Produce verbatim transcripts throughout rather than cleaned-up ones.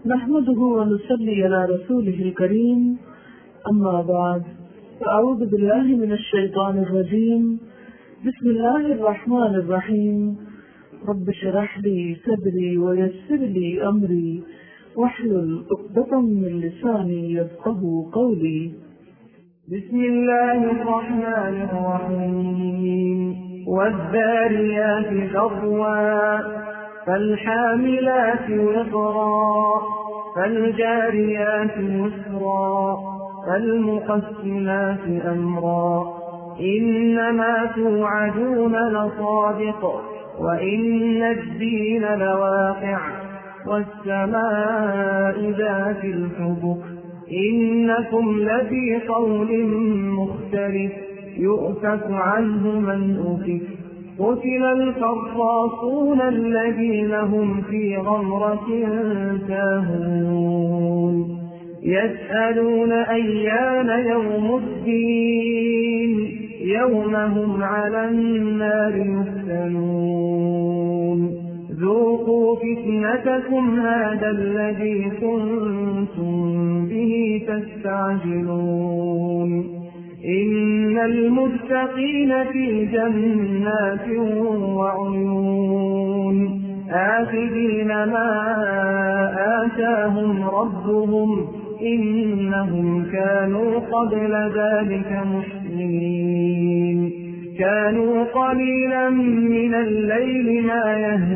نحمده ونصلي على رسوله الكريم أما بعد فأعوذ بالله من الشيطان الرجيم بسم الله الرحمن الرحيم رب اشرح لي صدري ويسر لي أمري واحلل عقدة من لساني يفقهوا قولي. بسم الله الرحمن الرحيم والذاريات ذروا فالحاملات وقرا فالجاريات يسرا فالمقسمات أمرا إنما توعدون لصادق وإن الدين لواقع والسماء ذات الحبك إنكم لفي قول مختلف يؤفك عنه من أفك قتل القراصون الذين هم في غمرة ساهون يسألون أيان يوم الدين يوم هم على النار يفتنون ذوقوا فتنتكم هذا الذي كنتم به تستعجلون إن المتقين في جنات وعيون آخذين ما آتاهم ربهم إنهم كانوا قبل ذلك محسنين كانوا قليلا من الليل ما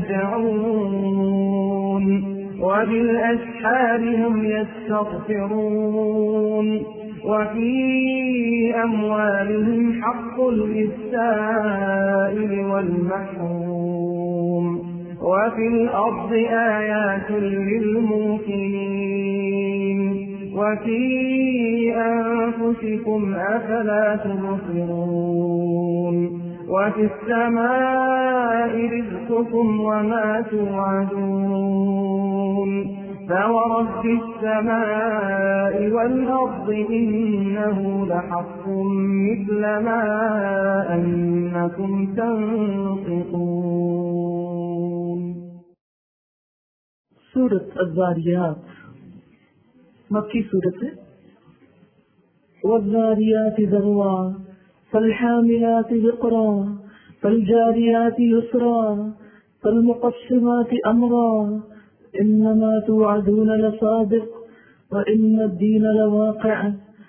يهجعون وبالأسحار هم يستغفرون وفي أموالهم حق للسائل والمحروم وفي الأرض آيات للموقنين وفي أنفسكم أفلا تبصرون وفي السماء رزقكم وما توعدون فورب السماء والأرض إنه لحق مثل ما أنكم تنطقون. سورة الذاريات مکی سورت ہے. والذاريات ذروا فالحاملات وقرا فالجاريات يسرا فالمقسمات أمرا إنما توعدون لصادق وإن الدين لواقع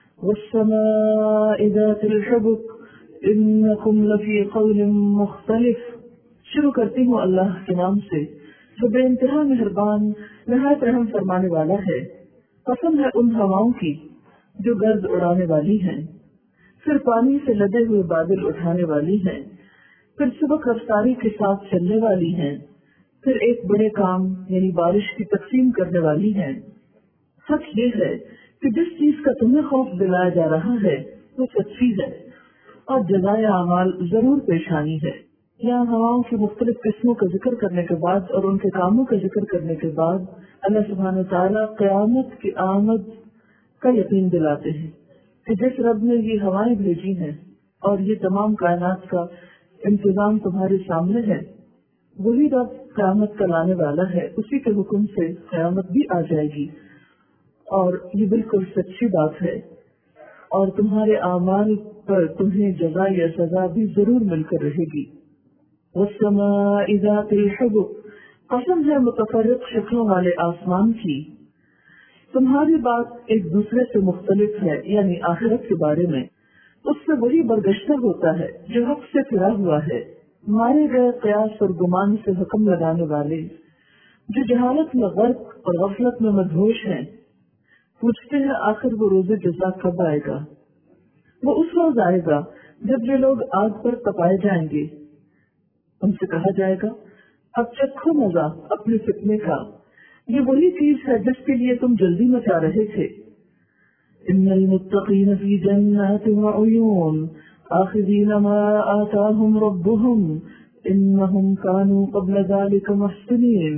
والسماء ذات الحبك إنكم لفي قول مختلف. شروع کرتی ہوں اللہ کے نام سے جو بے انتہا مہربان نہایت رحم فرمانے والا ہے. قسم ہے ان ہواؤں کی جو گرد اڑانے والی ہیں، پھر پانی سے لدے ہوئے بادل اٹھانے والی ہیں، پھر سبق رفتاری کے ساتھ چلنے والی ہیں، پھر ایک بڑے کام یعنی بارش کی تقسیم کرنے والی ہیں. حق یہ ہے کہ جس چیز کا تمہیں خوف دلایا جا رہا ہے وہ سچی ہے اور جزائے اعمال ضرور پیش آنی ہے. یہاں ہواؤں کی مختلف قسموں کا ذکر کرنے کے بعد اور ان کے کاموں کا ذکر کرنے کے بعد اللہ سبحانہ وتعالیٰ قیامت کی آمد کا یقین دلاتے ہیں کہ جس رب نے یہ ہوائیں بھیجی ہیں اور یہ تمام کائنات کا انتظام تمہارے سامنے ہے، وہی رب قیامت کا لانے والا ہے. اسی کے حکم سے قیامت بھی آ جائے گی اور یہ بالکل سچی بات ہے اور تمہارے اعمال پر تمہیں جزا یا سزا بھی ضرور مل کر رہے گی. والسماء ذات الحبك قسم ہے متفرق شکلوں والے آسمان کی. تمہاری بات ایک دوسرے سے مختلف ہے یعنی آخرت کے بارے میں. اس سے وہی برگشتہ ہوتا ہے جو حق سے پھرا ہوا ہے. مارے گئے قیاس اور گمان سے حکم لگانے والے جو جہالت میں غرق اور غفلت میں مدہوش ہیں پوچھتے ہیں آخر وہ روز جزا کب آئے گا؟ وہ اس روز آئے گا جب یہ لوگ آگ پر تپائے جائیں گے. ان سے کہا جائے گا اب چکھو مزہ اپنے فتنے کا، یہ وہی چیز ہے جس کے لیے تم جلدی مچا رہے تھے. ان المتقین فی جنات وعیون آخذین ما آتاہم ربهم انہم کانوا قبل ذلک محسنین.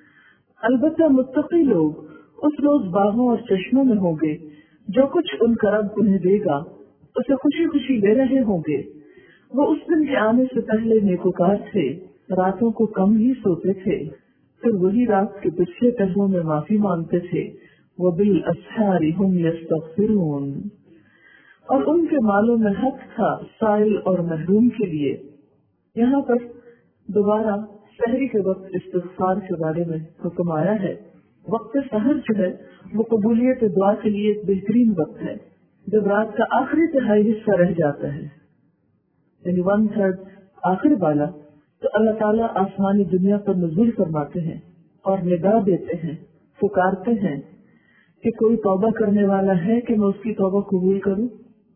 البتہ متقی لوگ اس روز باغوں اور چشموں میں ہوں گے، جو کچھ ان کا رب انہیں دے گا اسے خوشی خوشی لے رہے ہوں گے. وہ اس دن کے آنے سے پہلے نیکوکار تھے، راتوں کو کم ہی سوتے تھے. پھر وہی رات کے پچھلے پہروں میں معافی مانگتے تھے. وَبِالْأَسْحَارِ هُمْ يَسْتَغْفِرُونَ. اور ان کے مالوں میں حق تھا سائل اور محروم کے لیے. یہاں پر دوبارہ سحری کے وقت استغفار کے بارے میں حکم آیا ہے. وقت سحر جو ہے وہ قبولیت دعا کے لیے ایک بہترین وقت ہے. جب رات کا آخری تہائی حصہ رہ جاتا ہے یعنی ون تھرڈ آخر والا, تو اللہ تعالیٰ آسمانی دنیا پر نزول فرماتے ہیں اور ندا دیتے ہیں, پکارتے ہیں کہ کوئی توبہ کرنے والا ہے کہ میں اس کی توبہ قبول کروں,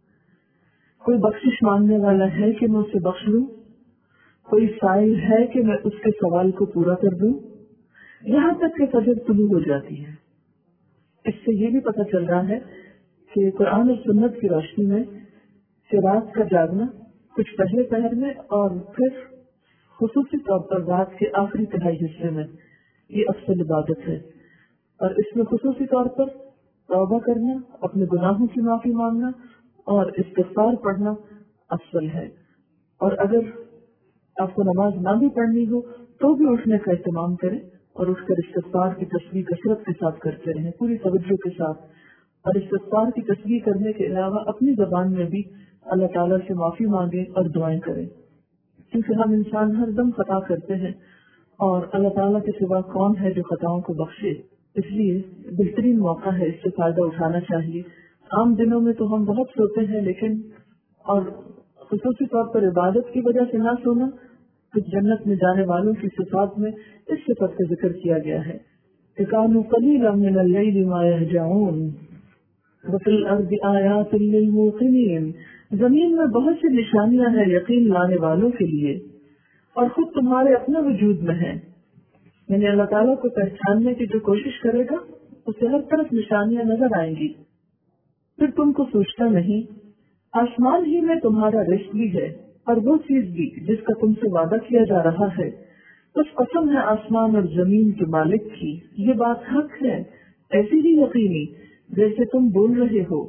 کوئی بخشش مانگنے والا ہے کہ میں اسے بخش لوں, کوئی سائل ہے کہ میں اس کے سوال کو پورا کر دوں, یہاں تک کہ فجر طلوع ہو جاتی ہے. اس سے یہ بھی پتہ چل رہا ہے کہ قرآن اور سنت کی روشنی میں کہ رات کا جاگنا کچھ پہلے پہر میں اور پھر خصوصی طور پر رات کے آخری تہائی حصے میں یہ افضل عبادت ہے. اور اس میں خصوصی طور پر توبہ کرنا, اپنے گناہوں کی معافی مانگنا اور استغفار پڑھنا افضل ہے. اور اگر آپ کو نماز نہ بھی پڑھنی ہو تو بھی اٹھنے کا اہتمام کریں اور اٹھ کر استغفار کی تسبیح کثرت کے ساتھ کرتے رہیں, پوری توجہ کے ساتھ. اور استغفار کی تسبیح کرنے کے علاوہ اپنی زبان میں بھی اللہ تعالیٰ سے معافی مانگیں اور دعائیں کریں, کیونکہ ہم انسان ہر دم خطا کرتے ہیں اور اللہ تعالیٰ کے سوا کون ہے جو خطاؤں کو بخشے. اس لیے بہترین موقع ہے, اس سے فائدہ اٹھانا چاہیے. عام دنوں میں تو ہم بہت سوتے ہیں, لیکن اور خصوصی طور پر عبادت کی وجہ سے نہ سونا کچھ جنت میں جانے والوں کی صفات میں اس صفت کا ذکر کیا گیا ہے. كَانُوا قَلِيلًا مِنَ اللَّيْلِ مَا يَهْجَعُونَ وَفِي الْأَرْضِ آيَاتٌ لِّلْمُوقِنِينَ. زمین میں بہت سی نشانیاں ہیں یقین لانے والوں کے لیے, اور خود تمہارے اپنے وجود میں ہیں. یعنی اللہ تعالیٰ کو پہچاننے کی جو کوشش کرے گا اسے ہر طرف نشانیاں نظر آئیں گی. پھر تم کو سوچتا نہیں, آسمان ہی میں تمہارا رزق بھی ہے اور وہ چیز بھی جس کا تم سے وعدہ کیا جا رہا ہے. بس قسم ہے آسمان اور زمین کے مالک کی, یہ بات حق ہے, ایسی ہی یقینی جیسے تم بول رہے ہو.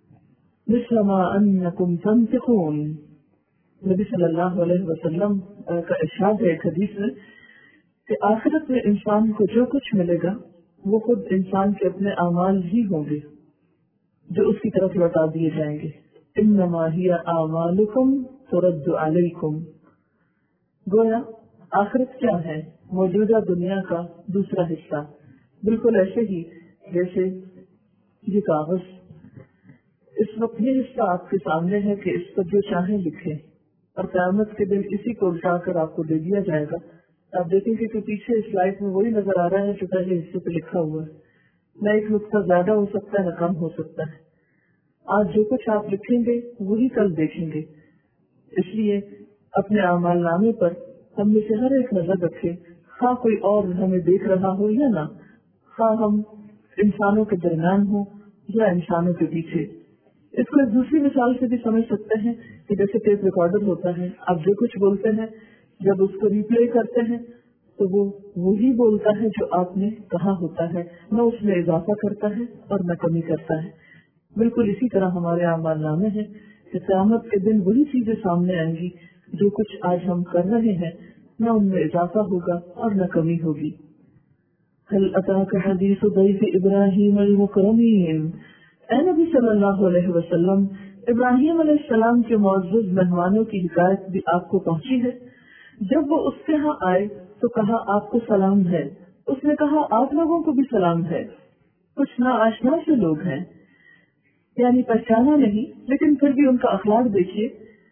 مثل ما انکم تنطقون. نبی صلی اللہ علیہ وسلم کا ارشاد ہے ایک حدیث میں کہ آخرت میں انسان کو جو کچھ ملے گا وہ خود انسان کے اپنے اعمال ہی ہوں گے جو اس کی طرف لوٹا دیے جائیں گے. انما ہی اعمالکم ترد علیکم. گویا آخرت کیا ہے؟ موجودہ دنیا کا دوسرا حصہ, بالکل ایسے ہی جیسے یہ کاغذ. اس وقت یہ حصہ آپ کے سامنے ہے کہ اس پر جو چاہیں لکھیں, اور قیامت کے دن اسی کو الٹا کر آپ کو دے دیا جائے گا. آپ دیکھیں گے کہ پیچھے اس سلائڈ میں وہی نظر آ رہا ہے جو پہلے حصے پہ لکھا ہوا ہے. نہ ایک نقطہ زیادہ ہو سکتا ہے نہ کم ہو سکتا ہے. آج جو کچھ آپ لکھیں گے وہی کل دیکھیں گے. اس لیے اپنے اعمال نامے پر ہم میں سے ہر ایک نظر رکھے, خواہ کوئی اور ہمیں دیکھ رہا ہو یا نہ, خواہ ہم انسانوں کے درمیان ہوں یا انسانوں کے پیچھے. اس کو ایک دوسری مثال سے بھی سمجھ سکتے ہیں کہ جیسے ٹیپ ریکارڈر ہوتا ہے, آپ جو کچھ بولتے ہیں جب اس کو ریپلے کرتے ہیں تو وہ وہی بولتا ہے جو آپ نے کہا ہوتا ہے, نہ اس میں اضافہ کرتا ہے اور نہ کمی کرتا ہے. بالکل اسی طرح ہمارے اعمال نامے ہیں کہ قیامت کے دن وہی چیزیں سامنے آئیں گی, جو کچھ آج ہم کر رہے ہیں نہ ان میں اضافہ ہوگا اور نہ کمی ہوگی. هل اتاک حدیث ضیف ابراہیم المکرمین. اے نبی صلی اللہ علیہ وسلم, ابراہیم علیہ السلام کے معزز مہمانوں کی حکایت بھی آپ کو پہنچی ہے. جب وہ اس کے ہاں آئے تو کہا آپ کو سلام ہے. اس نے کہا آپ لوگوں کو بھی سلام ہے. کچھ نا آشنا سے لوگ ہیں, یعنی پہچانا نہیں, لیکن پھر بھی ان کا اخلاق دیکھیے,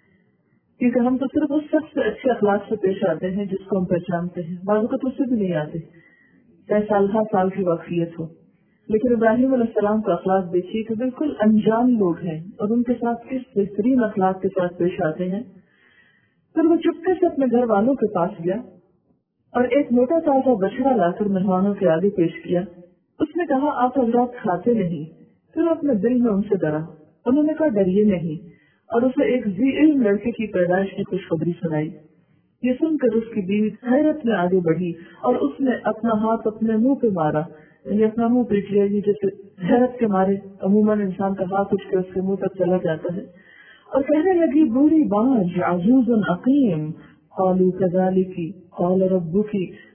کیونکہ ہم تو صرف اس شخص سے اچھے اخلاق سے پیش آتے ہیں جس کو ہم پہچانتے ہیں, بعض اوقات اس سے بھی نہیں آتے چاہے سال ہر سال کی واقعیت ہو. لیکن ابراہیم علیہ السلام کا اخلاق دیکھیے کہ بالکل انجان لوگ ہیں اور ان کے ساتھ کس بہترین اخلاق کے ساتھ پیش آتے ہیں. پھر وہ چپکے سے اپنے گھر والوں کے پاس گیا اور ایک موٹا تازہ بچڑا لا کر مہمانوں کے آگے پیش کیا. اس نے کہا آپ حضرات کھاتے نہیں. پھر اپنے دل میں ان سے ڈرا. انہوں نے کہا ڈریے نہیں, اور اسے ایک ذی علم لڑکے کی پیدائش کی خوشخبری سنائی. یہ سن کر اس کی بیوی حیرت میں آگے بڑھی اور اس نے اپنا ہاتھ اپنے منہ پہ مارا, یعنی اپنا منہ پیٹ لیا. یہ جیسے حیرت کے مارے عموماً انسان کا ہاتھ اٹھ کے اس کے منہ تک چلا جاتا ہے, اور کہنے لگی بوڑھی بانج عجوز عقیم. قالوا كذلك قال ربك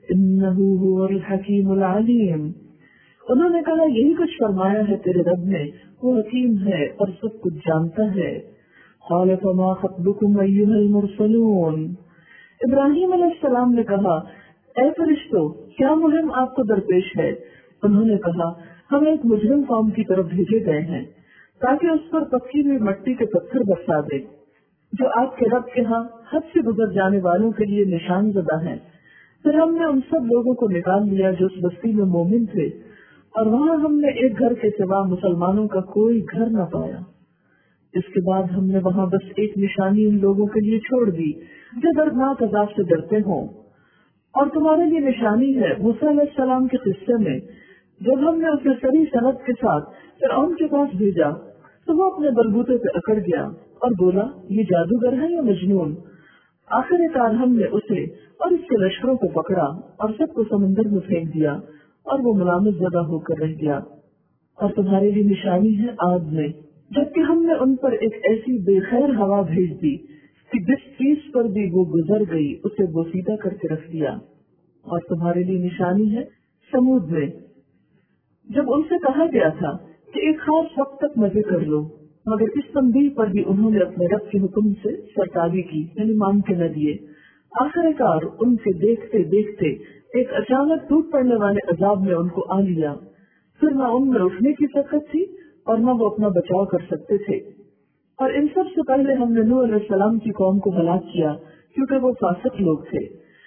इन्नहु हुवल हकीमुल अलीम। उन्होंने कहा यही कुछ फरमाया है तेरे रब ने, वो हकीम है और सब कुछ जानता है। क़ाल फमा खत्बुकुम अय्युहल मुरसलून। इब्राहिम अलैहिस्सलाम ने कहा, ऐ फरिश्तों, क्या मुहिम आपको दरपेश है? उन्होंने कहा, हम एक मुजरिम कौम की तरफ भेजे गए हैं ताकि उस पर पक्की हुई मिट्टी के पत्थर बरसा दे जो आपके रब के यहाँ हद से गुजर जाने वालों के लिए निशान ज़दा है। फिर हमने उन सब लोगों को निकाल लिया जो उस बस्ती में मोमिन थे, और वहाँ हमने एक घर के सिवा मुसलमानों का कोई घर न पाया। इसके बाद हमने वहाँ बस एक निशानी उन लोगों के लिए छोड़ दी जो दर्दनाक अजाब से डरते हों। और तुम्हारे लिए निशानी है मूसा अलैहिस्सलाम के किस्से में, जब हमने उसे सही सनद के साथ फिरऔन के पास भेजा तो वो अपने बलबूते पे अकड़ गया और बोला, ये जादूगर है या मजनून। आखिरकार हमने उसे और उसके लश्करों को पकड़ा और सबको समंदर में फेंक दिया और वो मुलामत ज़दा होकर रह गया। और तुम्हारे लिए निशानी है आग में, जबकि हमने उन पर एक ऐसी बेखैर हवा भेज दी कि जिस चीज पर भी वो गुजर गई उसे बोसीदा करके रख दिया। और तुम्हारे लिए निशानी है समूद में, जब उनसे कहा गया था कि एक खास वक्त तक मजे कर लो, मगर इस तंबीह पर भी उन्होंने अपने रब के हुक्म से सरताबी की, यानी मान के न दिए। आखिरकार उनके देखते देखते एक अचानक टूट पड़ने वाले अजाब में उनको आ लिया। फिर न उनमें उठने की ताकत थी और न वो अपना बचाव कर सकते थे। और इन सब से पहले हमने नूह अलैहिस्सलाम की कौम को हलाक किया क्योंकि वो फासिक लोग थे।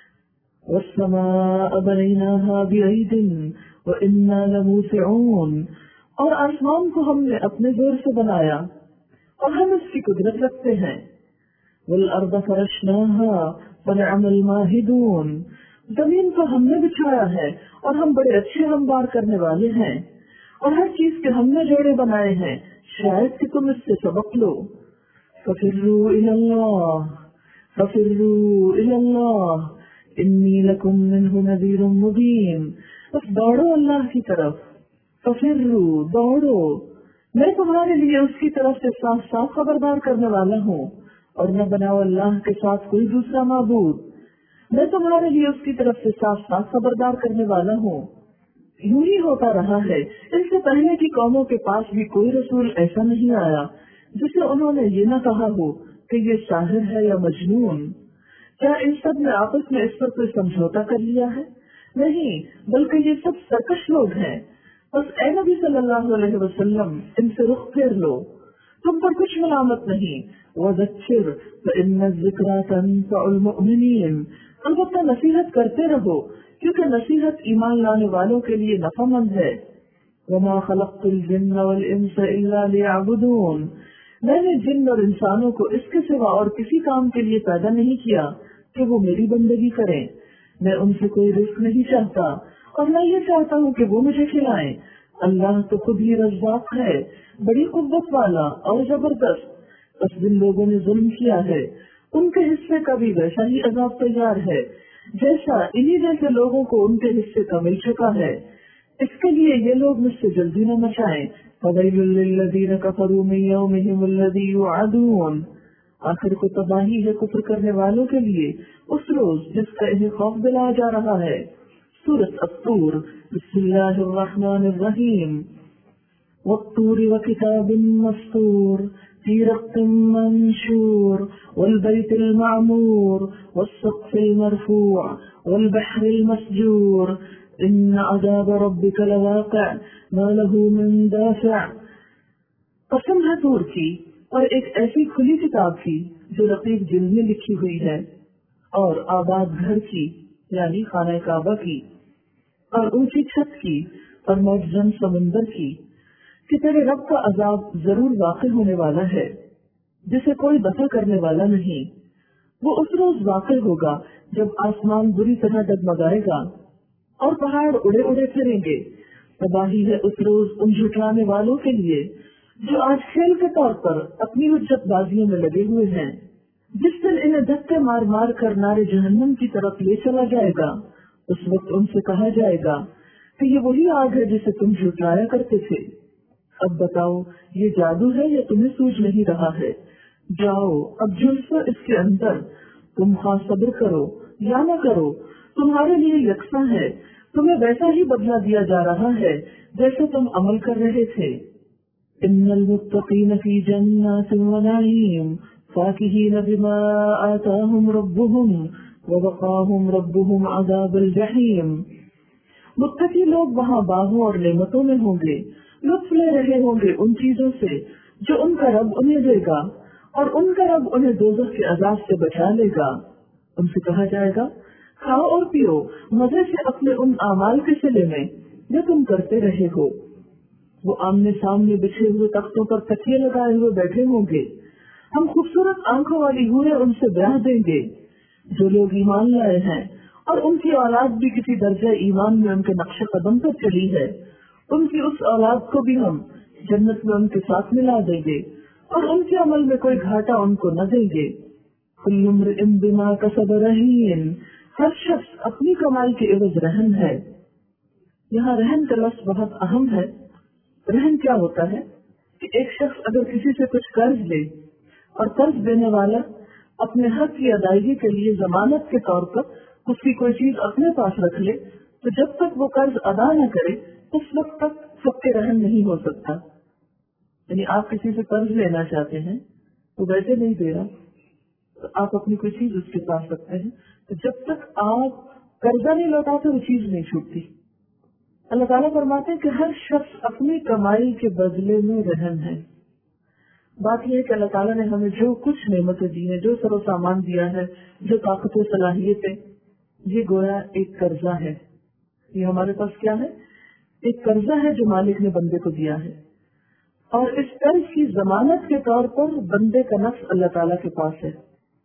वस्समाअ बनैनाहा बिअयदिन व इन्ना लमूसिऊन। और आसमान को हमने अपने जोर से बनाया और हम इसकी कुदरत रखते हैं। वल अर्द फरशनाहा फनिअमल माहिदून। जमीन को हमने बिछाया है और हम बड़े अच्छे हमवार करने वाले हैं। और हर चीज के हमने जोड़े बनाए हैं, शायद कि तुम इससे सबक लो। फफिर्रू इलल्लाह फफिर्रू इलल्लाह इन्नी लकुम मिन्हु नज़ीरुम मुबीन। बस दौड़ो अल्लाह की तरफ। फफिर्रू, दौड़ो, मैं तुम्हारे लिए उसकी तरफ से साफ साफ खबरदार करने वाला हूँ। और न बनाओ अल्लाह के साथ कोई दूसरा माबूद, मैं तुम्हारे लिए उसकी तरफ से साफ साफ खबरदार करने वाला हूँ। यूं ही होता रहा है, इससे पहले की कौमों के पास भी कोई रसूल ऐसा नहीं आया जिसे उन्होंने ये न कहा हो कि ये शाहिर है या मजनून। क्या इन सब ने आपस में इस पर कोई समझौता कर लिया है? नहीं, बल्कि ये सब सरकश लोग हैं। बस ऐ नबी सल्लल्लाहु अलैहि वसल्लम, इनसे रुख फेर लो, तुम पर कुछ मलामत नहीं। वज़क्किर फ़इन्न ज़िक्रा तंफ़उल मुमिनीन। अलबत्ता नसीहत करते रहो क्योंकि नसीहत ईमान लाने वालों के लिए नफ़ामंद है। वमा खलक़्तुल जिन्न वल इंसा इल्ला लियअबुदून। मैंने जिन्न और इंसानों को इसके सिवा और किसी काम के लिए पैदा नहीं किया कि वो मेरी बंदगी करें। मैं उनसे कोई रिस्क नहीं चाहता और मैं ये चाहता हूँ कि वो मुझे खिलाएं। अल्लाह तो खुद ही रज़्ज़ाक़ है, बड़ी कुव्वत वाला और जबरदस्त। बस जिन लोगों ने जुल्म किया है उनके हिस्से का भी वैसा ही अज़ाब तैयार है जैसा इन्हीं जैसे लोगों को उनके हिस्से का मिल चुका है। इसके लिए ये लोग मुझसे जल्दी न मचाएं। फ़वैलुल लिल्लज़ीना कफ़रू मिन यौमिहिमुल्लज़ी युअदून। आखिर को तबाही है कुफ्र करने वालों के लिए उस रोज जिसका इन्हें खौफ दिलाया जा रहा है। सूरत अत्तूर। बिस्मिल्लाहिर रहमानिर रहीम। वत्तूरि व किताबिन मस्तूर फी रक़्क़िन मंशूर वल बैतिल मअमूर वस्सक़्फ़िल मरफ़ूअ वल बहरिल मस्जूर इन्न अज़ाब रब्बिका लवाक़िअ मा लहू मिन दाफ़िअ। कसम है तूर की और एक ऐसी खुली किताब की जो रक़ीब दिल में लिखी हुई है, और आबाद घर की यानी खाना काबा की, और ऊंची छत की, और मौजज़न समुंदर की, कि तेरे रब का अजाब जरूर वाक़ई होने वाला है जिसे कोई दफा करने वाला नहीं। वो उस रोज वाक़ई होगा जब आसमान बुरी तरह डगमगाएगा और पहाड़ उड़े उड़े फिरेंगे। तबाही है उस रोज उन झुठलाने वालों के लिए जो आज खेल के तौर पर अपनी हुज्जत बाजियों में लगे हुए हैं। जिस दिन इन्हें धक्के मार मार कर नारे जहन्नम की तरफ ले चला जाएगा, उस वक्त उनसे कहा जाएगा कि ये वही आग है जिसे तुम झुठलाया करते थे। अब बताओ, ये जादू है या तुम्हें सूझ नहीं रहा है? जाओ अब झुलसो इसके अंदर, तुम खास सब्र करो या न करो تمہارے لیے یکساں ہے، تمہیں ویسا ہی بدلہ دیا جا رہا ہے جیسے تم عمل کر رہے تھے۔ ان المتقین فی جنات ونعیم فاکہین بما آتاہم ربہم ووقاہم ربہم عذاب الجحیم۔ متقی لوگ وہاں باغوں اور نعمتوں میں ہوں گے، لطف لے رہے ہوں گے ان چیزوں سے جو ان کا رب انہیں دے گا، اور ان کا رب انہیں دوزخ کے عذاب سے بچا لے گا۔ ان سے کہا جائے گا کھاؤ اور پیو مزے سے اپنے ان اعمال کے صلے میں جو تم کرتے رہے ہو۔ وہ آمنے سامنے بچھے ہوئے تختوں پر تکیے لگائے ہوئے بیٹھے ہوں گے، ہم خوبصورت آنکھوں والی حوریں ان سے بیاہ دیں گے۔ جو لوگ ایمان لائے ہیں اور ان کی اولاد بھی کسی درجہ ایمان میں ان کے نقش قدم پر چلی ہے، ان کی اس اولاد کو بھی ہم جنت میں ان کے ساتھ ملا دیں گے، اور ان کے عمل میں کوئی گھاٹا ان کو نہ دیں گے۔ کل امرئ بما کسب رہین، ہر شخص اپنی کمائی کے عوض رہن ہے۔ یہاں رہن کا لفظ بہت اہم ہے۔ رہن کیا ہوتا ہے کہ ایک شخص اگر کسی سے کچھ قرض لے اور قرض دینے والا اپنے حق کی ادائیگی کے لیے ضمانت کے طور پر اس کی کوئی چیز اپنے پاس رکھ لے، تو جب تک وہ قرض ادا نہ کرے اس وقت تک سب کے رہن نہیں ہو سکتا۔ یعنی آپ کسی سے قرض لینا چاہتے ہیں تو ویسے نہیں دے رہا، تو آپ اپنی کوئی چیز اس کے پاس رکھتے ہیں، تو جب تک آپ قرضہ نہیں لوٹاتے وہ چیز نہیں چھوٹتی۔ اللہ تعالیٰ فرماتے ہیں کہ ہر شخص اپنی کمائی کے بدلے میں رہن ہے۔ بات یہ ہے کہ اللہ تعالیٰ نے ہمیں جو کچھ نعمتیں دی ہیں، جو سر و سامان دیا ہے، جو طاقت و صلاحیتیں، یہ گویا ایک قرضہ ہے۔ یہ ہمارے پاس کیا ہے؟ ایک قرضہ ہے جو مالک نے بندے کو دیا ہے، اور اس قرض کی ضمانت کے طور پر بندے کا نفس اللہ تعالیٰ کے پاس ہے۔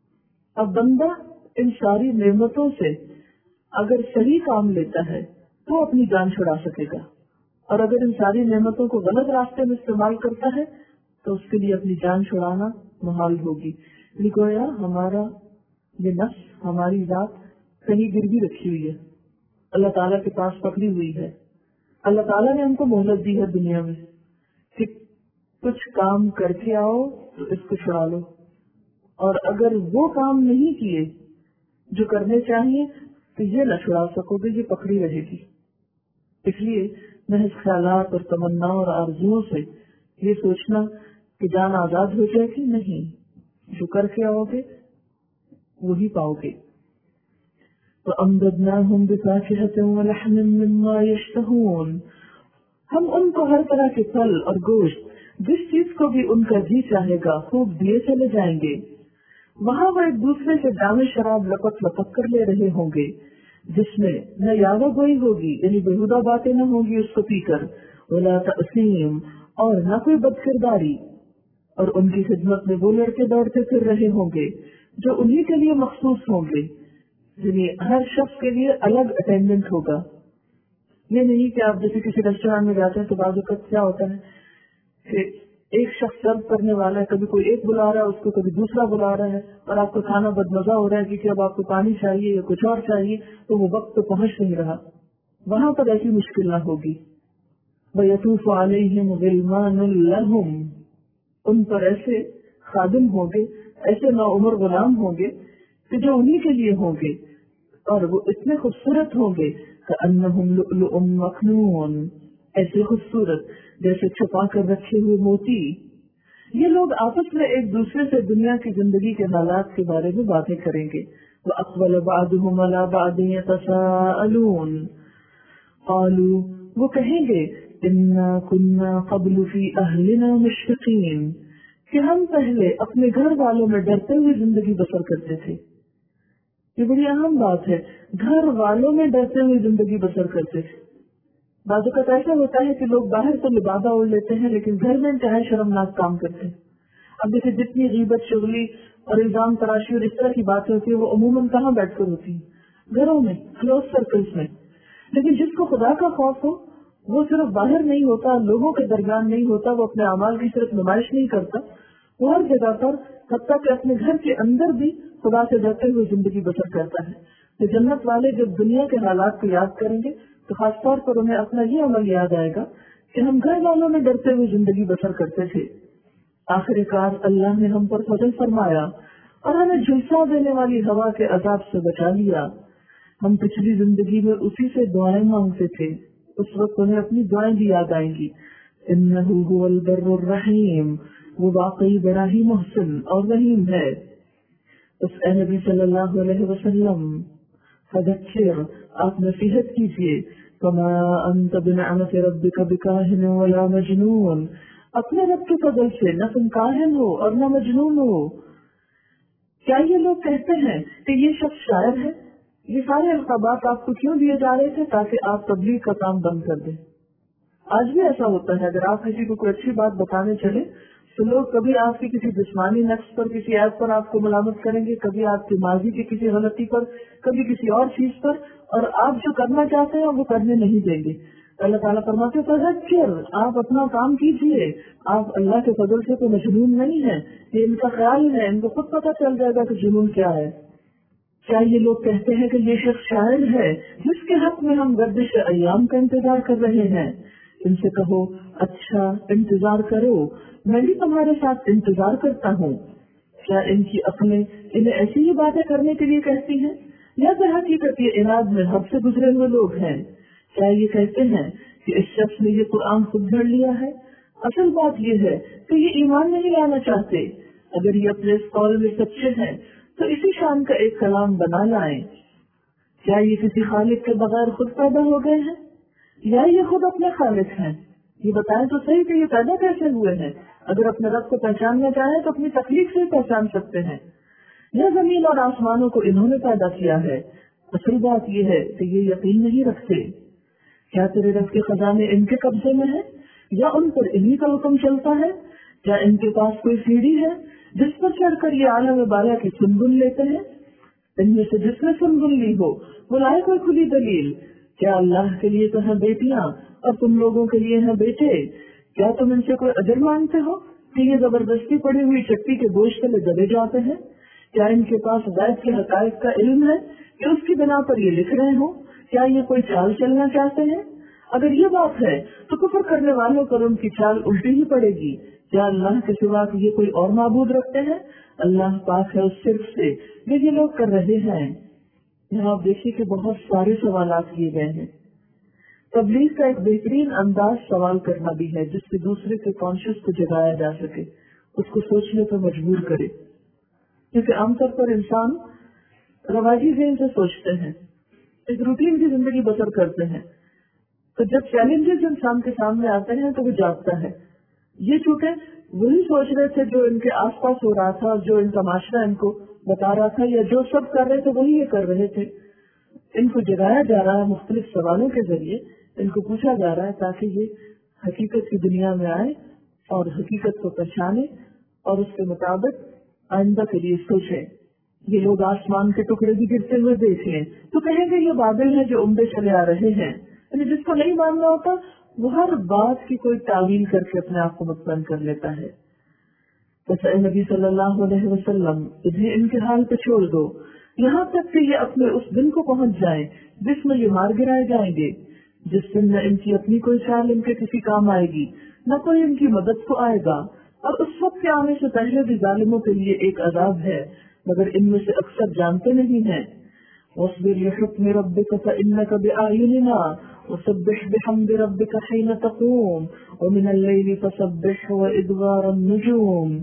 اب بندہ ان ساری نعمتوں سے اگر صحیح کام لیتا ہے تو اپنی جان چھڑا سکے گا، اور اگر ان ساری نعمتوں کو غلط راستے میں استعمال کرتا ہے تو اس کے لیے اپنی جان چھڑانا محال ہوگی۔ گویا ہمارا یہ نفس، ہماری ذات کہیں گروی رکھی ہوئی ہے، اللہ تعالیٰ کے پاس پکڑی ہوئی ہے۔ اللہ تعالیٰ نے ہم کو مہلت دی ہے دنیا میں کہ کچھ کام کر کے آؤ تو اس کو چھڑا لو، اور اگر وہ کام نہیں کیے جو کرنے چاہیے تو یہ نہ چھڑا سکو گے، یہ پکڑی رہے گی۔ اس لیے محض خیالات اور تمناؤں اور آرزوؤں سے یہ سوچنا کہ جان آزاد ہو جائے گی، نہیں، جو کر کے آؤ گے وہی پاؤ گے۔ وَأَمْدَدْنَاهُمْ بِفَاكِهَةٍ وَلَحْمٍ مِّمَّا يَشْتَهُونَ، ہم ان کو ہر طرح کے پھل اور گوشت، جس چیز کو بھی ان کا جی چاہے گا، خوب دیے چلے جائیں گے۔ وہاں وہ ایک دوسرے سے جام شراب لپک لپک کر لے رہے ہوں گے، جس میں نہ یاوہ گوئی ہوگی، یعنی بےہودہ باتیں نہ ہوں گی اس کو پی کر، ولا تأثیم، اور نہ کوئی بد کرداری۔ اور ان کی خدمت میں وہ لڑکے دوڑتے پھر رہے ہوں گے جو انہی کے لیے مخصوص ہوں گے، یعنی ہر شخص کے لیے الگ اٹینڈنٹ ہوگا۔ یہ نہیں کہ آپ جیسے کسی ریسٹورینٹ میں جاتے ہیں تو بعض اوقات کیا ہوتا ہے کہ ایک شخص سرو کرنے والا ہے، کبھی کوئی ایک بلا رہا ہے اس کو، کبھی دوسرا بلا رہا ہے، اور آپ کو کھانا بدمزہ ہو رہا ہے کیونکہ اب آپ کو پانی چاہیے یا کچھ اور چاہیے، تو وہ وقت تو پہنچ نہیں رہا۔ وہاں پر ایسی مشکل نہ ہوگی۔ وَيَطُوفُ عَلَيْهِمْ غِلْمَانٌ لَهُمْ، ان پر ایسے خادم ہوں گے، ایسے نوعمر غلام ہوں گے کہ جو انہی کے لیے ہوں گے، اور وہ اتنے خوبصورت ہوں گے كَأَنَّهُمْ لُؤْلُؤٌ مَّكْنُونٌ، ایسے خوبصورت جیسے چھپا کر رکھے ہوئے موتی۔ یہ لوگ آپس میں ایک دوسرے سے دنیا کی زندگی کے حالات کے بارے میں باتیں کریں گے۔ وَأَقْبَلَ بَعْضُهُمْ عَلَىٰ بَعْضٍ يَتَسَاءَلُونَ، قالوا، وہ کہیں گے اِنَّا كُنَّا قَبْلُ فِي أَهْلِنَا مُشْفِقِينَ، کہ ہم پہلے اپنے گھر والوں میں ڈرتے ہوئے زندگی بسر کرتے تھے۔ یہ بڑی اہم بات ہے، گھر والوں میں ڈرتے ہوئے زندگی بسر کرتے تھے۔ بعض اوقات ایسا ہوتا ہے کہ لوگ باہر تو لبادہ اوڑھ لیتے ہیں لیکن گھر میں انتہائی شرمناک کام کرتے ہیں۔ اب جیسے جتنی غیبت، چغلی اور الزام تراشی اور اس طرح کی باتیں ہوتی ہیں وہ عموماً کہاں بیٹھ کر ہوتی ہیں؟ گھروں میں، کلوز سرکلز میں۔ لیکن جس کو خدا کا خوف ہو وہ صرف باہر نہیں ہوتا، لوگوں کے درمیان نہیں ہوتا، وہ اپنے اعمال کی صرف نمائش نہیں کرتا، وہ ہر جگہ پر، حتیٰ کہ اپنے گھر کے اندر بھی خدا سے ڈرتے ہوئے زندگی بسر کرتا ہے۔ تو جنت والے جب دنیا کے حالات کو یاد کریں گے تو خاص طور پر انہیں اپنا یہ عمل یاد آئے گا کہ ہم گھر والوں میں ڈرتے ہوئے زندگی بسر کرتے تھے۔ آخر کار اللہ نے ہم پر فضل فرمایا اور ہمیں جھلسا دینے والی ہوا کے عذاب سے بچا لیا۔ ہم پچھلی زندگی میں اسی سے دعائیں مانگتے تھے، اس وقت انہیں اپنی دعائیں بھی یاد آئیں گی۔ انہ هو البر الرحیم، وہ واقعی بڑا ہی محسن اور رحیم ہے۔ اس اے نبی صلی اللہ علیہ وسلم فذکر، آپ نصیحت کیجیے، وما انت بنعمت ربک بکاہن ولا مجنون، اپنے رب کے فضل سے نہ تم کاہن ہو اور نہ مجنون ہو۔ کیا یہ لوگ کہتے ہیں کہ یہ شخص شاعر ہے؟ یہ سارے القابات آپ کو کیوں دیے جا رہے تھے؟ تاکہ آپ تبلیغ کا کام بند کر دیں۔ آج بھی ایسا ہوتا ہے، اگر آپ کسی کو کوئی اچھی بات بتانے چلے تو لوگ کبھی آپ کی کسی جسمانی نقص پر، کسی ایپ پر آپ کو ملامت کریں گے، کبھی آپ کی ماضی کی کسی غلطی پر، کبھی کسی اور چیز پر، اور آپ جو کرنا چاہتے ہیں وہ کرنے نہیں دیں گے۔ اللہ تعالیٰ فرماتے ہیں تذکر، آپ اپنا کام کیجیے، آپ اللہ کے فضل سے تو مجنون نہیں ہیں، یہ ان کا خیال ہے، ان کو خود پتہ چل جائے گا کہ جنون کیا ہے۔ کیا یہ لوگ کہتے ہیں کہ یہ شخص شاعر ہے جس کے حق میں ہم گردش ایام کا انتظار کر رہے ہیں؟ ان سے کہو اچھا انتظار کرو، میں بھی تمہارے ساتھ انتظار کرتا ہوں۔ کیا ان کی عقلیں انہیں ایسی ہی باتیں کرنے کے لیے کہتی ہیں، یا در حقیقت یہ عناد میں حد سے گزرے ہوئے لوگ ہیں؟ کیا یہ کہتے ہیں کہ اس شخص نے یہ قرآن خود گھڑ لیا ہے؟ اصل بات یہ ہے کہ یہ ایمان نہیں لانا چاہتے۔ اگر یہ اپنے اس قول میں سچے ہیں تو اسی شان کا ایک کلام بنا لائیں۔ کیا یہ کسی خالق کے بغیر خود پیدا ہو گئے ہیں، یا یہ خود اپنے خالق ہیں؟ یہ بتائیں تو صحیح کہ یہ پیدا کیسے ہوئے ہیں؟ اگر اپنے رب کو پہچاننا چاہیں تو اپنی تخلیق سے پہچان سکتے ہیں، یا زمین اور آسمانوں کو انہوں نے پیدا کیا ہے؟ اصل بات یہ ہے کہ یہ یقین نہیں رکھتے۔ کیا تیرے رب کے خزانے ان کے قبضے میں ہیں، یا ان پر انہی کا حکم چلتا ہے؟ کیا ان کے پاس کوئی سیڑھی ہے جس پر چڑھ کر یہ عالم بالا کی سن بن لیتے ہیں؟ ان میں سے جس نے سن بن لی ہو وہ لائے کوئی کھلی دلیل۔ کیا اللہ کے لیے تو ہیں بیٹیاں اور تم لوگوں کے لیے ہیں بیٹے؟ کیا تم ان سے کوئی اجر مانگتے ہو کہ یہ زبردستی پڑی ہوئی چٹی کے بوجھ تلے دبے جاتے ہیں؟ کیا ان کے پاس غیب کے حقائق کا علم ہے کہ اس کی بنا پر یہ لکھ رہے ہوں؟ کیا یہ کوئی چال چلنا چاہتے ہیں؟ اگر یہ بات ہے تو کفر کرنے والوں پر ان کی چال الٹی ہی پڑے گی۔ کیا اللہ کے سوا یہ کوئی اور معبود رکھتے ہیں؟ اللہ پاک ہے اس شرک سے جو یہ لوگ کر رہے ہیں۔ یہاں آپ دیکھیے کہ بہت سارے سوالات کیے گئے ہیں۔ تبلیغ کا ایک بہترین انداز سوال کرنا بھی ہے جس سے دوسرے کے کانشیس کو جگایا جا سکے، اس کو سوچنے پر مجبور کرے، کیونکہ عام طور پر انسان رواجی ذہن سے سوچتے ہیں، ایک روٹین کی زندگی بسر کرتے ہیں، تو جب چیلنجز انسان کے سامنے آتے ہیں تو وہ جاگتا ہے۔ یہ چونکہ وہی سوچ رہے تھے جو ان کے آس پاس ہو رہا تھا، جو ان کا معاشرہ ان کو بتا رہا تھا، یا جو سب کر رہے تھے وہی یہ کر رہے تھے۔ ان کو جگایا جا رہا ہے مختلف سوالوں کے ذریعے، ان کو پوچھا جا رہا ہے تاکہ یہ حقیقت کی دنیا میں آئے اور حقیقت کو پہچانے اور اس کے مطابق آئندہ کے لیے سوچیں۔ یہ لوگ آسمان کے ٹکڑے بھی گرتے ہوئے دیکھ لیں تو کہیں گے یہ بادل ہیں جو عمدے چلے آ رہے ہیں۔ یعنی جس کو نہیں ماننا ہوتا وہ ہر بات کی کوئی تعویل کر کے اپنے آپ کو مطمئن کر لیتا ہے۔ بس اے نبی صلی اللہ علیہ وسلم انہیں ان کے حال پہ چھوڑ دو یہاں تک کہ یہ اپنے اس دن کو پہنچ جائیں جس میں یہ مار گرائے جائیں گے، جس دن نہ ان کی اپنی کوئی چال ان کے کسی کام آئے گی، نہ کوئی ان کی مدد کو آئے گا، اور اس وقت کے آنے سے پہلے بھی ظالموں کے لیے ایک عذاب ہے مگر ان میں سے اکثر جانتے نہیں ہیں۔ وَاصْبِرْ لِحُكْمِ رَبِّكَ فَإِنَّكَ بِأَعْيُنِنَا وَسَبِّحْ بِحَمْدِ رَبِّكَ حِينَ تَقُومُ وَمِنَ اللَّيْلِ فَسَبِّحْهُ وَإِدْبَارَ النُّجُومِ۔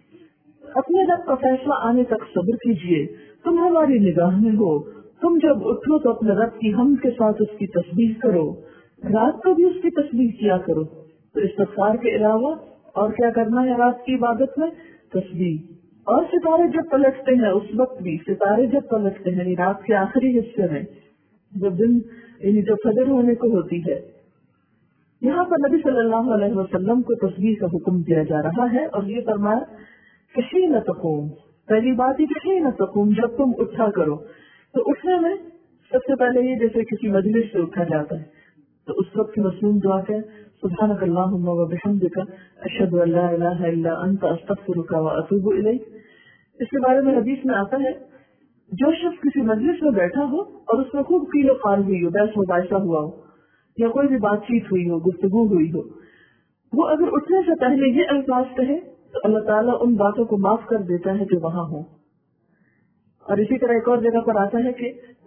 اپنے رب کا فیصلہ آنے تک صبر کیجیے، تم ہماری نگاہ میں ہو، تم جب اٹھو تو اپنے رب کی حمد کے ساتھ اس کی تسبیح کرو، رات کو بھی اس کی تسبیح کیا کرو۔ تو استغفار کے علاوہ اور کیا کرنا ہے رات کی عبادت میں؟ تسبیح۔ اور ستارے جب پلٹتے ہیں اس وقت بھی، ستارے جب پلٹتے ہیں یعنی رات کے آخری حصے میں جب دن یعنی جب فجر ہونے کو ہوتی ہے، یہاں پر نبی صلی اللہ علیہ وسلم کو تسبیح کا حکم دیا جا رہا ہے اور یہ فرمایا کہ حین تقوم، پہلی بات ہی کہ حین تقوم، جب تم اٹھا کرو۔ تو اٹھنے میں سب سے پہلے یہ جیسے کسی مجلس سے اٹھا جاتا ہے تو اس وقت کی مصنون دعا کہ سبحانک اللہم وبحمدک اشہد ان لا الہ الا انت استغفرک واتوب الیک۔ اس کے بارے میں حدیث میں آتا ہے جو شخص کسی مجلس میں بیٹھا ہو اور اس میں خوب قیل و قال ہوئی ہو، بحث مباحثہ ہوا ہو یا کوئی بھی بات چیت ہوئی ہو، گفتگو ہوئی ہو، وہ اگر اٹھنے سے پہلے یہ الفاظ کہے تو اللہ تعالیٰ ان باتوں کو معاف کر دیتا ہے جو وہاں ہوں۔ اور اسی طرح ایک اور جگہ پر آتا ہے کہ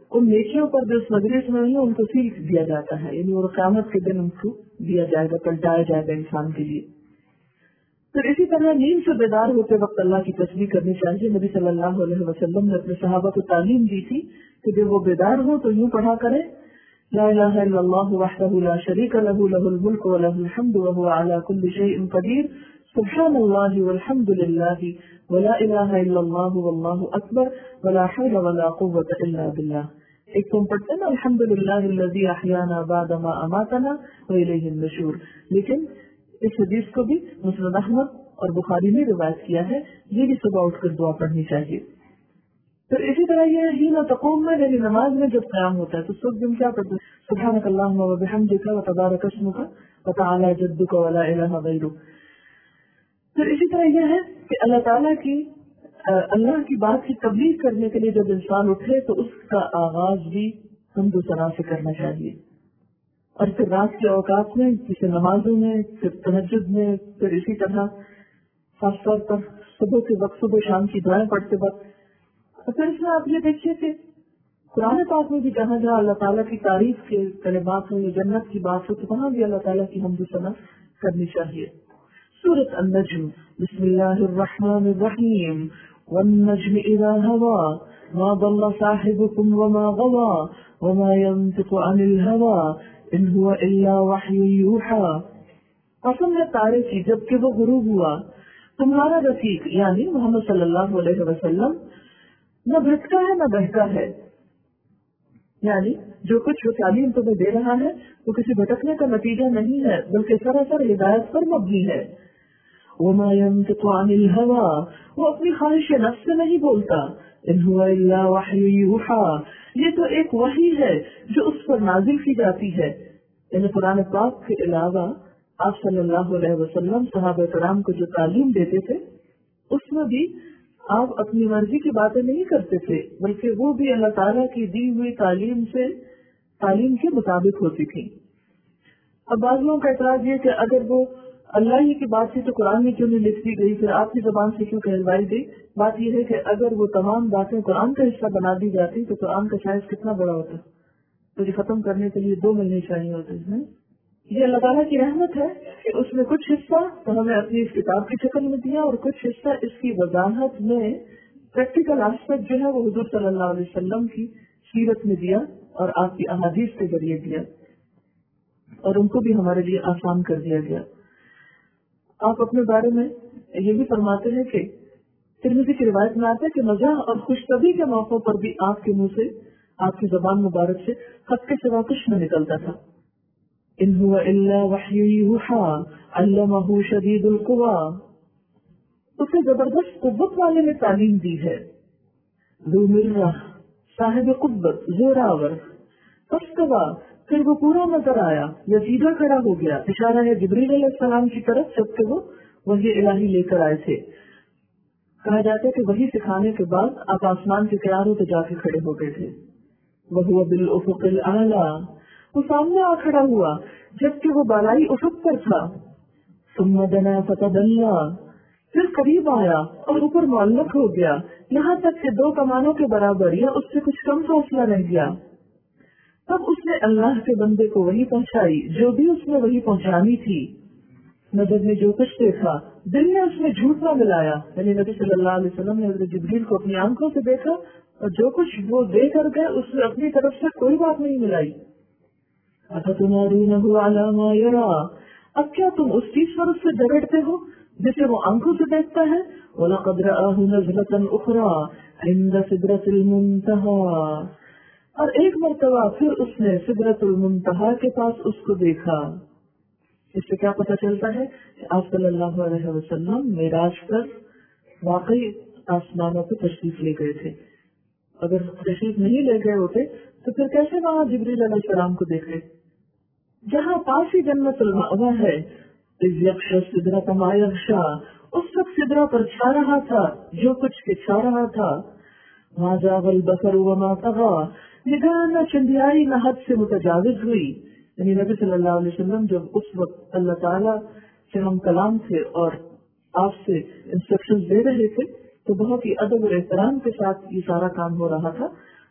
ان نیکیوں پر جو اس مجلس میں ہیں ان کو سیکھ دیا جاتا ہے، یعنی وہ قیامت کے دن ان کو دیا جائے گا، پلٹایا جائے گا انسان کے لیے۔ پھر اسی طرح نیند سے بیدار ہوتے وقت اللہ کی تسبیح کرنی چاہیے۔ نبی صلی اللہ علیہ وسلم نے اپنے صحابہ کو تعلیم دی تھی کہ جب وہ بیدار ہو تو یوں پڑھا کرے، لا الہ الا اللہ وحدہ لا شریک لہ لہ الملک ولہ الحمد وہو علی کل شیء قدیر، سبحان اللہ والحمد للہ ولا الہ الا اللہ واللہ اکبر ولا حول ولا قوة الا باللہ۔ ایک تم پڑھتے ہیں نا الحمد للہ الذی احیانا بعد ما اماتنا والیہ النشور، لیکن اس حدیث کو بھی مسند احمد اور بخاری نے روایت کیا ہے، یہ بھی صبح اٹھ کر دعا پڑھنی چاہیے۔ پھر اسی طرح یہ ہی نہ تقوم میں یعنی نماز میں جب قیام ہوتا ہے تو صبح دن کیا پڑھتے ہیں، سبحانک اللہم وبحمدک وتبارک اسمک وتعالی جدک ولا الہ غیرک۔ پھر اسی طرح یہ ہے کہ اللہ تعالیٰ کی اللہ کی بات کی تبلیغ کرنے کے لیے جب انسان اٹھے تو اس کا آغاز بھی حمد و ثنا سے کرنا چاہیے، اور پھر رات کے اوقات میں جیسے نمازوں میں، پھر تہجد میں، پھر اسی طرح خاص طور پر صبح کے وقت صبح شام کی دعائیں پڑھتے وقت۔ اور پھر اس میں آپ یہ دیکھیے کہ قرآن پاک میں بھی جہاں جہاں اللہ تعالیٰ کی تعریف کے کلمات ہوں یا جنت کی بات ہو تو وہاں بھی اللہ تعالیٰ کی حمد و ثنا کرنی چاہیے۔ سورۃ النجم، بسم اللہ الرحمن الرحیم، والنجم اذا هوى ما ضل صاحبكم وما غوى وما ينطق عن الهوى ان هو الا وحی یوحی۔ قسم ہے تارے کی جب کہ وہ غروب ہوا، تمہارا رفیق یعنی محمد صلی اللہ علیہ وسلم نہ بھٹکا ہے نہ بہکا ہے، یعنی جو کچھ وہ تعلیم تمہیں دے رہا ہے وہ کسی بھٹکنے کا نتیجہ نہیں ہے بلکہ سراسر ہدایت پر مبنی ہے۔ وما ينطق عن الهوى، وہ اپنی خواہش نفس سے نہیں بولتا، ان هو الا وحی یوحی، یہ تو ایک وحی ہے جو اس پر نازل کی جاتی ہے۔ یعنی قرآن پاک کے علاوہ آپ صلی اللہ علیہ وسلم صحابہ کرام کو جو تعلیم دیتے تھے اس میں بھی آپ اپنی مرضی کی باتیں نہیں کرتے تھے بلکہ وہ بھی اللہ تعالیٰ کی دی ہوئی تعلیم سے تعلیم کے مطابق ہوتی تھی۔ اب بعض لوگوں کا اعتراض یہ کہ اگر وہ اللہ ہی کی بات تھی تو قرآن میں کیوں نہیں لکھ دی گئی، پھر آپ کی زبان سے کیوں کہلوائی گئی؟ بات یہ ہے کہ اگر وہ تمام باتیں قرآن کا حصہ بنا دی جاتی تو قرآن کا سائز کتنا بڑا ہوتا، تو یہ ختم کرنے کے لیے دو مہینے چاہیے ہوتے ہیں۔ یہ اللہ تعالیٰ کی رحمت ہے کہ اس نے کچھ حصہ تو ہمیں اپنی اس کتاب کی شکل میں دیا اور کچھ حصہ اس کی وضاحت میں پریکٹیکل آسپیکٹ جو ہے وہ حضور صلی اللہ علیہ وسلم کی سیرت میں دیا اور آپ کی احادیث کے ذریعے دیا، اور ان کو بھی ہمارے لیے آسان کر دیا گیا۔ آپ اپنے بارے میں یہ بھی فرماتے ہیں کہ ترمذی کی روایت میں آتا ہے کہ مزاح اور خوش طبعی کے موقع پر بھی آپ کے منہ سے، آپ کی زبان مبارک سے خط کے سوا کچھ نہ نکلتا تھا۔ ان هو الا وحی یوحی علمہ شدید القوی، اسے زبردست قوت والے نے تعلیم دی ہے۔ ذو مرہ، صاحب قوت، زوراور، فاستوی، پھر وہ پورا نظر آیا یا سیدھا کھڑا ہو گیا، اشارہ ہے جبریل علیہ السلام کی طرف جبکہ وہ وحی الہی لے کر آئے تھے۔ کہا جاتا ہے کہ وحی سکھانے کے بعد آپ آسمان کے کناروں پہ جا کے کھڑے ہو گئے تھے۔ وہو بالافق الاعلی، وہ سامنے آ کھڑا ہوا جبکہ وہ بالائی افق پر تھا۔ ثم دنا فتدلی، پھر قریب آیا اور اوپر معلق ہو گیا، یہاں تک کہ دو کمانوں کے برابر یا اس سے کچھ کم فاصلہ رہ گیا۔ تب اس نے اللہ کے بندے کو وہی پہنچائی جو بھی اس نے وہی پہنچانی تھی۔ نظر نے جو کچھ دیکھا، دل نے اس میں جھوٹ نہ ملایا، یعنی نبی صلی اللہ علیہ وسلم نے حضرت جبریل کو اپنی آنکھوں سے دیکھا اور جو کچھ وہ دے کر گئے اس میں اپنی طرف سے کوئی بات نہیں ملائی۔ افتمارونہ علی ما یری، اب کیا تم اس چیز پر اس سے جھگڑتے ہو جسے وہ آنکھوں سے دیکھتا ہے؟ وَلَقَدْ رَآهُ نَزْلَةً أُخْرَى عِنْدَ سِدْرَةِ الْمُنْتَهَى، اور ایک مرتبہ پھر اس نے سدرۃ المنتہا کے پاس اس کو دیکھا۔ اس سے کیا پتہ چلتا ہے کہ آپ صلی اللہ علیہ وسلم معراج پر واقعی آسمانوں پہ تشریف لے گئے تھے۔ اگر تشریف نہیں لے گئے ہوتے تو پھر کیسے وہاں جبریل علیہ السلام کو دیکھے؟ جہاں پاس ہی جنت المأویٰ ہے، اذ یغشی السدرۃ ما یغشی، اس وقت سدرہ پر چھا رہا تھا جو کچھ کے چھا رہا تھا۔ ما زاغ البصر وما طغی، نگاہ نہ چندیائی نہ حد سے متجاوز ہوئی۔ یعنی نبی صلی اللہ علیہ وسلم جب اس وقت اللہ تعالیٰ سے ہم کلام تھے اور آپ سے انسٹرکشن دے رہے تھے تو بہت ہی ادب اور احترام کے ساتھ یہ سارا کام ہو رہا تھا۔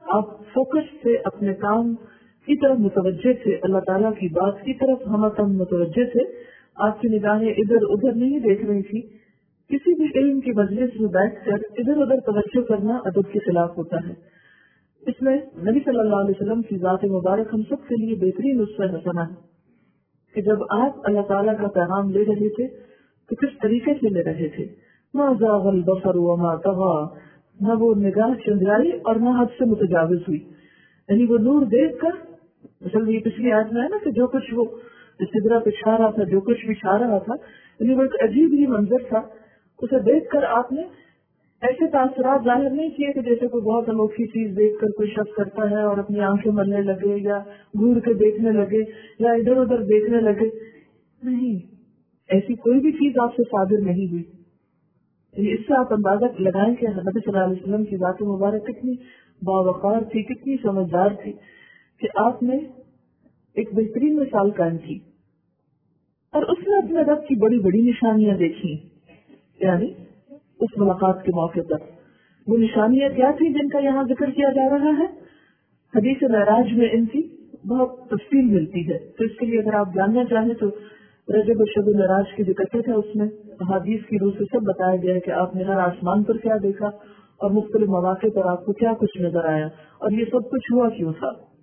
آپ فوکس سے اپنے کام کی طرف متوجہ تھے، اللہ تعالیٰ کی بات کی طرف ہم تم متوجہ تھے، آپ کی نگاہیں ادھر ادھر نہیں دیکھ رہی تھی۔ کسی بھی علم کی مجلس میں بیٹھ کر ادھر ادھر توجہ کرنا ادب کے خلاف ہوتا ہے۔ اس میں نبی صلی اللہ علیہ وسلم کی ذات مبارک ہم سب کے لیے بہترین اسوہ حسنہ ہے کہ جب آپ اللہ تعالیٰ کا پیغام لے رہے تھے تو کس طریقے سے لے رہے تھے۔ ما زاغ البصر وما طغى، نہ وہ نگاہ چندرائی اور نہ حد سے متجاوز ہوئی، یعنی وہ نور دیکھ کر، مثلا یہ پچھلی آیت میں ہے نا کہ جو کچھ وہ سدرہ پہ چھا رہا تھا، جو کچھ بھی چھا رہا تھا، یعنی وہ ایک عجیب ہی منظر تھا، اسے دیکھ کر آپ نے ایسے تاثرات ظاہر نہیں کیے کہ جیسے کوئی بہت انوکھی چیز دیکھ کر کوئی شخص کرتا ہے اور اپنی آنکھیں ملنے لگے یا گور کے دیکھنے لگے یا ادھر ادھر دیکھنے لگے، نہیں، ایسی کوئی بھی چیز آپ سے صادر نہیں ہوئی۔ یعنی اس سے آپ اندازہ لگائیں کہ نبی صلی اللہ علیہ وسلم کی ذات مبارک کتنی باوقار تھی، کتنی سمجھدار تھی کہ آپ نے ایک بہترین مثال قائم کی اور اس نے اپنے رب کی بڑی بڑی نشانیاں دیکھی، یعنی اس ملاقات کے موقع پر وہ نشانیاں کیا تھی جن کا یہاں ذکر کیا جا رہا ہے۔ حدیث معراج میں ان کی بہت تفصیل ملتی ہے، تو اس کے لیے اگر آپ جاننا چاہیں تو رجب شب معراج کی ذکر تھا، اس میں حدیث کی روح سے سب بتایا گیا ہے کہ آپ نے ہر آسمان پر کیا دیکھا اور مختلف مواقع پر آپ کو کیا کچھ نظر آیا اور یہ سب کچھ ہوا کیوں تھا۔